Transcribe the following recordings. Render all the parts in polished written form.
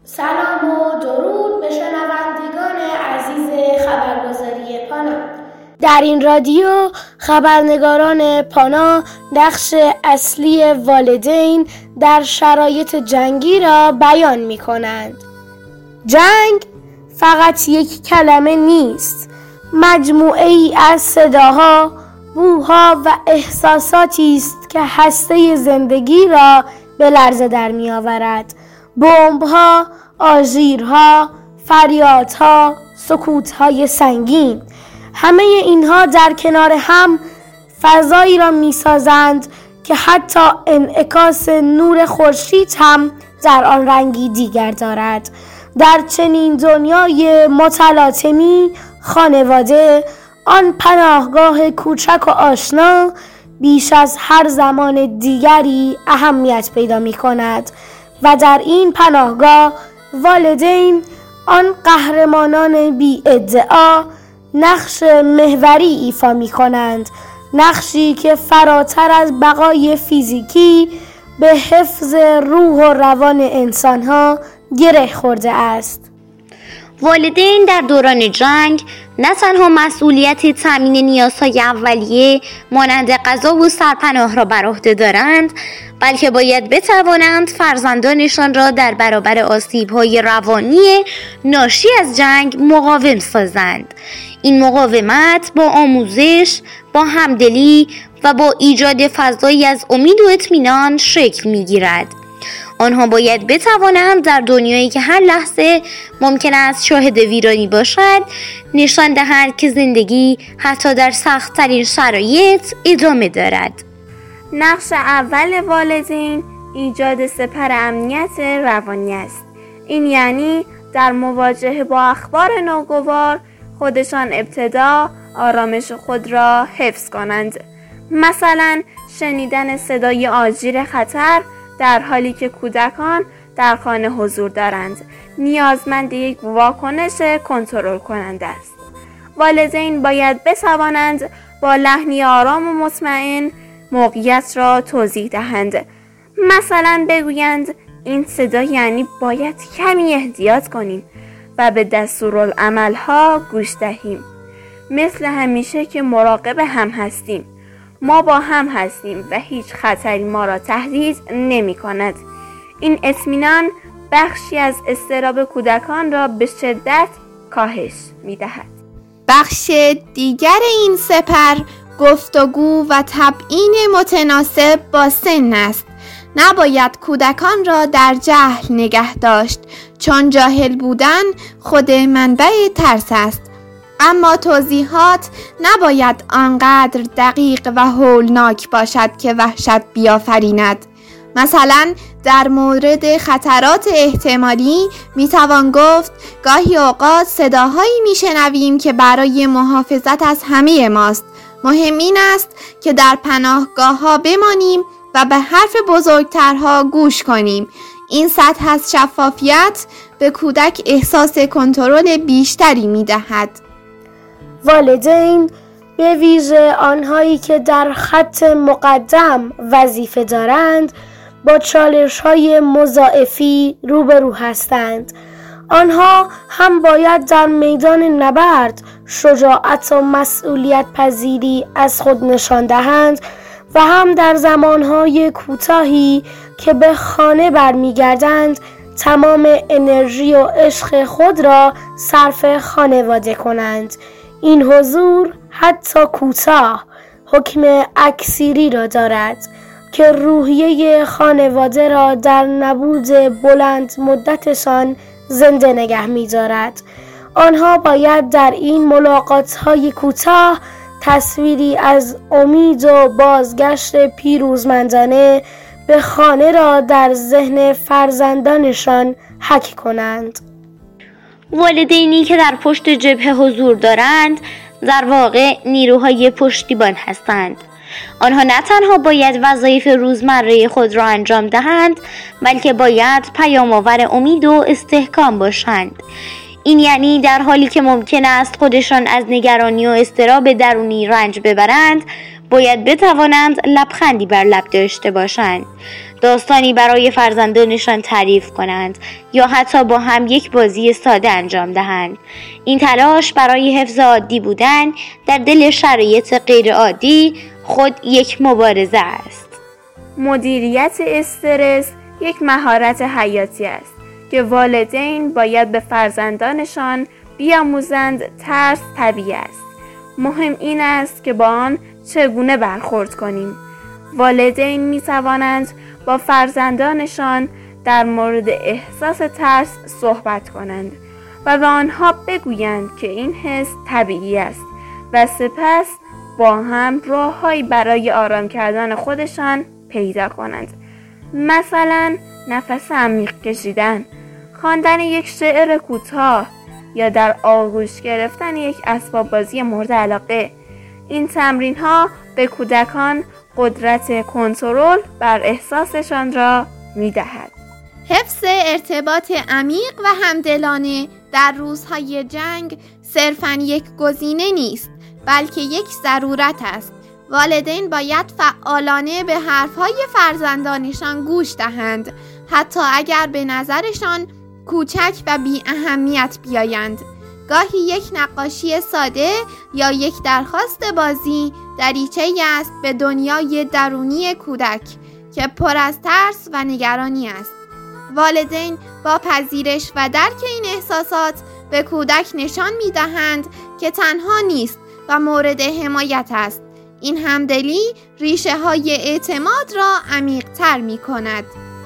سلام و درود به شنوندگان عزیز خبرگزاری پانا. در این رادیو خبرنگاران پانا نقش اصلی والدین در شرایط جنگی را بیان می کنند. جنگ فقط یک کلمه نیست، مجموعه ای از صداها، بوها و احساساتی است که هسته زندگی را به لرزه در می آورد. بمب‌ها، آژیرها، فریادها، سکوت‌های سنگین، همه اینها در کنار هم فضایی را می‌سازند که حتی انعکاس نور خورشید هم در آن رنگی دیگر دارد. در چنین دنیای متلاطمی، خانواده، آن پناهگاه کوچک و آشنا، بیش از هر زمان دیگری اهمیت پیدا می‌کند و در این پناهگاه والدین، آن قهرمانان بی ادعا، نقش محوری ایفا می کنند، نقشی که فراتر از بقای فیزیکی به حفظ روح و روان انسانها گره خورده است. والدین در دوران جنگ نه تنها مسئولیت تامین نیازهای اولیه مانند غذا و سرپناه را بر عهده دارند، بلکه باید بتوانند فرزندانشان را در برابر آسیب‌های روانی ناشی از جنگ مقاوم سازند. این مقاومت با آموزش، با همدلی و با ایجاد فضایی از امید و اطمینان شکل می‌گیرد. آنها باید بتوانند در دنیایی که هر لحظه ممکن است شاهد ویرانی باشد، نشان دهند که زندگی حتی در سخت‌ترین شرایط ادامه دارد. نقش اول والدین ایجاد سپر امنیت روانی است. این یعنی در مواجهه با اخبار ناگوار خودشان ابتدا آرامش خود را حفظ کنند. مثلا شنیدن صدای آژیر خطر در حالی که کودکان در خانه حضور دارند نیازمند یک واکنش کنترل کننده است. والدین باید بتوانند با لحنی آرام و مطمئن موقعیت را توضیح دهند. مثلا بگویند این صدا یعنی باید کمی احتیاط کنیم و به دستورالعمل‌ها گوش دهیم. مثل همیشه که مراقب هم هستیم. ما با هم هستیم و هیچ خطری ما را تهدید نمی کند. این اطمینان بخشی از اضطراب کودکان را به شدت کاهش می دهد. بخش دیگر این سپر گفتگو و تبیین متناسب با سن است. نباید کودکان را در جهل نگه داشت، چون جاهل بودن خود منبع ترس است. اما توضیحات نباید آنقدر دقیق و هولناک باشد که وحشت بیافریند. مثلا در مورد خطرات احتمالی میتوان گفت گاهی اوقات صداهایی میشنویم که برای محافظت از همه ماست. مهم این است که در پناهگاه ها بمانیم و به حرف بزرگترها گوش کنیم. این سطح از شفافیت به کودک احساس کنترل بیشتری میدهد. والدین به ویژه آنهایی که در خط مقدم وظیفه دارند با چالش‌های مضاعفی روبرو هستند. آنها هم باید در میدان نبرد شجاعت و مسئولیت پذیری از خود نشان دهند و هم در زمانهای کوتاهی که به خانه برمیگردند تمام انرژی و عشق خود را صرف خانواده کنند. این حضور حتی کوتاه حکم اکسیری را دارد که روحیه خانواده را در نبود بلند مدتشان زنده نگه می دارد. آنها باید در این ملاقات‌های کوتاه تصویری از امید و بازگشت پیروزمندانه به خانه را در ذهن فرزندانشان حک کنند. والدینی که در پشت جبهه حضور دارند در واقع نیروهای پشتیبان هستند. آنها نه تنها باید وظایف روزمره خود را انجام دهند، بلکه باید پیام‌آور امید و استحکام باشند. این یعنی در حالی که ممکن است خودشان از نگرانی و اضطراب درونی رنج ببرند، باید بتوانند لبخندی بر لب داشته باشند، داستانی برای فرزندانشان تعریف کنند یا حتی با هم یک بازی ساده انجام دهند. این تلاش برای حفظ عادی بودن در دل شرایط غیر عادی خود یک مبارزه است. مدیریت استرس یک مهارت حیاتی است که والدین باید به فرزندانشان بیاموزند. ترس طبیعی است. مهم این است که با آن چگونه برخورد کنیم. والدین می توانند با فرزندانشان در مورد احساس ترس صحبت کنند و به آنها بگویند که این حس طبیعی است و سپس با هم راههایی برای آرام کردن خودشان پیدا کنند. مثلا نفس عمیق کشیدن، خواندن یک شعر کوتاه یا در آغوش گرفتن یک اسباب بازی مورد علاقه. این تمرین ها به کودکان قدرت کنترل بر احساسشان را می دهد. حفظ ارتباط عمیق و همدلانه در روزهای جنگ صرفاً یک گزینه نیست، بلکه یک ضرورت است. والدین باید فعالانه به حرفهای فرزندانشان گوش دهند، حتی اگر به نظرشان کوچک و بی اهمیت بیایند. گاهی یک نقاشی ساده یا یک درخواست بازی دریچه‌ای است به دنیای درونی کودک که پر از ترس و نگرانی است. والدین با پذیرش و درک این احساسات به کودک نشان می‌دهند که تنها نیست و مورد حمایت است. این همدلی ریشه‌های اعتماد را عمیق‌تر می‌کند.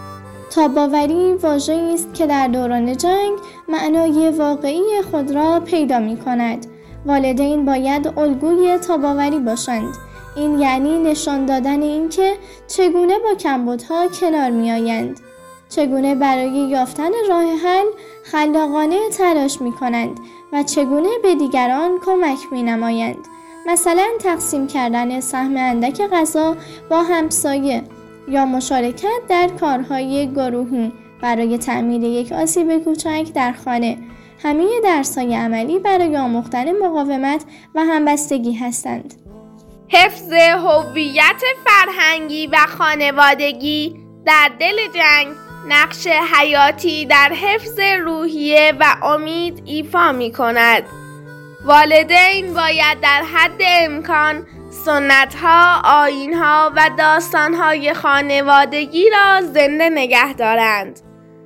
تاب‌آوری واژه‌ای است که در دوران جنگ معنای واقعی خود را پیدا می‌کند. والدین باید الگوی تاب‌آوری باشند. این یعنی نشان دادن اینکه چگونه با کمبودها کنار می‌آیند، چگونه برای یافتن راه حل خلاقانه تلاش می‌کنند و چگونه به دیگران کمک می‌نمایند. مثلا تقسیم کردن سهم اندک غذا با همسایه یا مشارکت در کارهای گروهی برای تعمیر یک آسیب کوچک در خانه. همه درس‌های عملی برای آموختن مقاومت و همبستگی هستند. حفظ هویت فرهنگی و خانوادگی در دل جنگ نقش حیاتی در حفظ روحیه و امید ایفا می‌کند. والدین باید در حد امکان سنت‌ها، آیین‌ها و داستان‌های خانوادگی را زنده نگه دارند.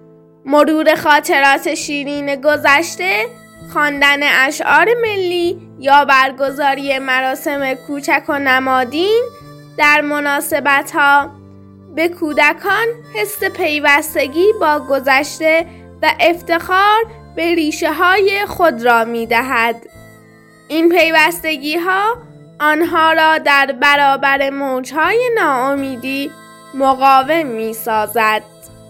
مرور خاطرات شیرین گذشته، خواندن اشعار ملی یا برگزاری مراسم کوچک و نمادین در مناسبت‌ها به کودکان حس پیوستگی با گذشته و افتخار به ریشه‌های خود را می‌دهد. این پیوستگی‌ها آنها را در برابر موج‌های ناامیدی مقاوم می‌سازد.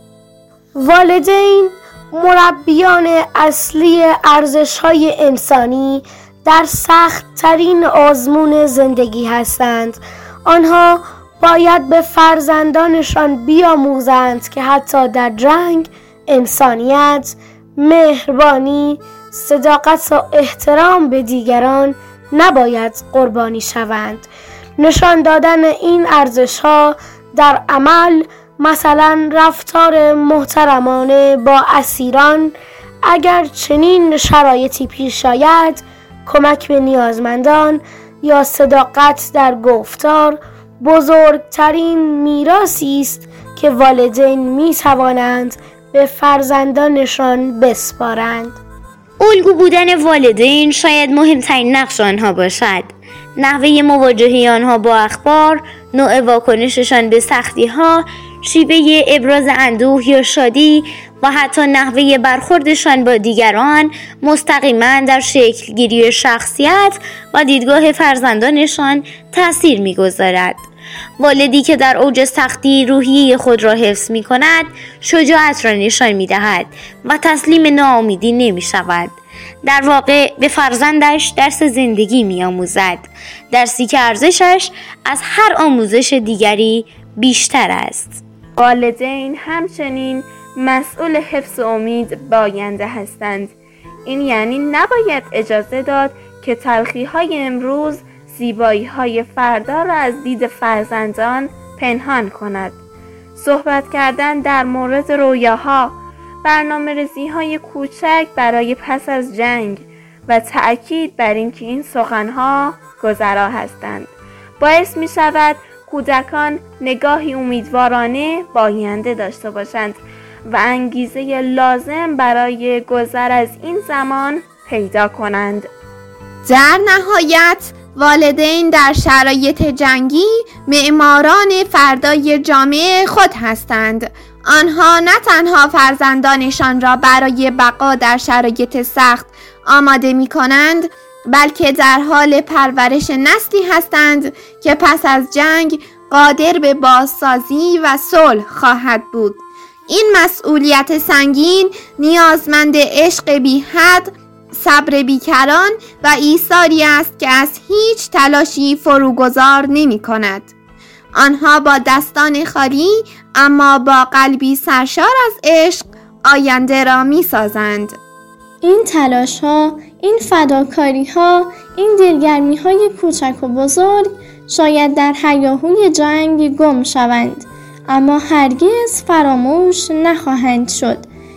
والدین مربیان اصلی ارزش‌های انسانی در سخت‌ترین آزمون زندگی هستند. آنها باید به فرزندانشان بیاموزند که حتی در جنگ انسانیت، مهربانی، صداقت و احترام به دیگران نباید قربانی شوند. نشان دادن این ارزش‌ها در عمل، مثلا رفتار محترمانه با اسیران اگر چنین شرایطی پیش آید، کمک به نیازمندان یا صداقت در گفتار، بزرگترین میراثی است که والدین می توانند به فرزندانشان بسپارند. الگو بودن والدین شاید مهمترین نقش آنها باشد. نحوه مواجهه آنها با اخبار، نوع واکنششان به سختی‌ها، شیوه ابراز اندوه یا شادی و حتی نحوه برخوردشان با دیگران مستقیما در شکلگیری شخصیت و دیدگاه فرزندانشان تأثیر می‌گذارد. والدی که در اوج سختی روحیه خود را حفظ می کند، شجاعت را نشان می دهد و تسلیم ناامیدی نمی شود. در واقع به فرزندش درس زندگی می آموزد، درسی که ارزشش از هر آموزش دیگری بیشتر است. والدین همچنین مسئول حفظ امید به آینده هستند. این یعنی نباید اجازه داد که تلخی‌های امروز زیبایی‌های فردا را از دید فرزندان پنهان کند. صحبت کردن در مورد رویاها، برنامه‌ریزی‌های کوچک برای پس از جنگ و تأکید بر اینکه این سخنها گذرا هستند باعث می شود کودکان نگاهی امیدوارانه به آینده داشته باشند و انگیزه لازم برای گذر از این زمان پیدا کنند. در نهایت والدین در شرایط جنگی معماران فردای جامعه خود هستند. آنها نه تنها فرزندانشان را برای بقا در شرایط سخت آماده می کنند، بلکه در حال پرورش نسلی هستند که پس از جنگ قادر به بازسازی و صلح خواهد بود. این مسئولیت سنگین نیازمند عشق بی حد، صبر بیکران و ایثاری است که از هیچ تلاشی فروگذار نمی کند. آنها با دستان خالی اما با قلبی سرشار از عشق آینده را می سازند. این تلاش ها، این فداکاری ها، این دلگرمی های کوچک و بزرگ شاید در هیاهوی جنگ گم شوند، اما هرگز فراموش نخواهند شد.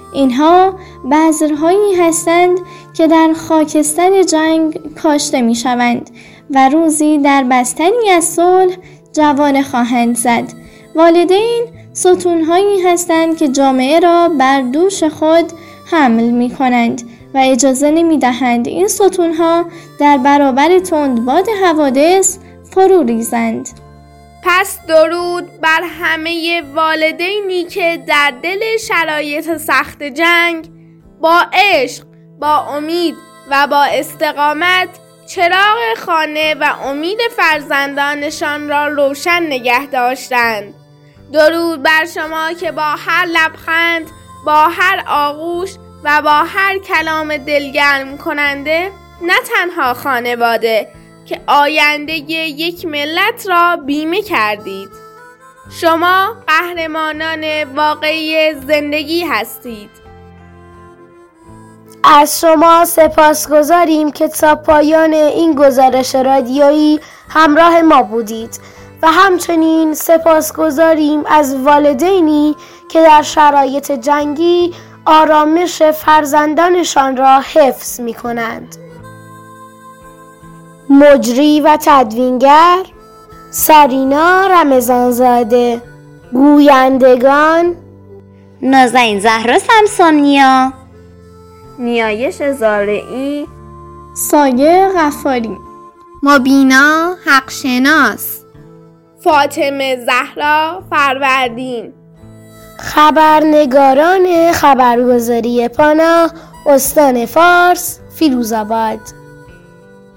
اینها بذرهایی هستند که در خاکستر جنگ کاشته می شوند و روزی در بستری از صلح جوانه خواهند زد. والدین ستونهایی هستند که جامعه را بر دوش خود حمل می کنند و اجازه نمی دهند این ستونها در برابر تندباد حوادث فرو ریزند. پس درود بر همه والدینی که در دل شرایط سخت جنگ با عشق، با امید و با استقامت چراغ خانه و امید فرزندانشان را روشن نگه داشتند. درود بر شما که با هر لبخند، با هر آغوش و با هر کلام دلگرم کننده نه تنها خانواده که آینده یک ملت را بیمه کردید. شما قهرمانان واقعی زندگی هستید. از شما سپاسگزاریم که تا پایان این گزارش رادیویی همراه ما بودید و همچنین سپاسگزاریم از والدینی که در شرایط جنگی آرامش فرزندانشان را حفظ می کنند. مجری و تدوینگر سارینا رمضانزاده. گویندگان نازنین زهرا سمسامنیا، نیایش زارعی، سایه غفاری، مبینا حقشناس، فاطمه زهرا فروردین. خبرنگاران خبرگزاری پانا، استان فارس، فیروزآباد.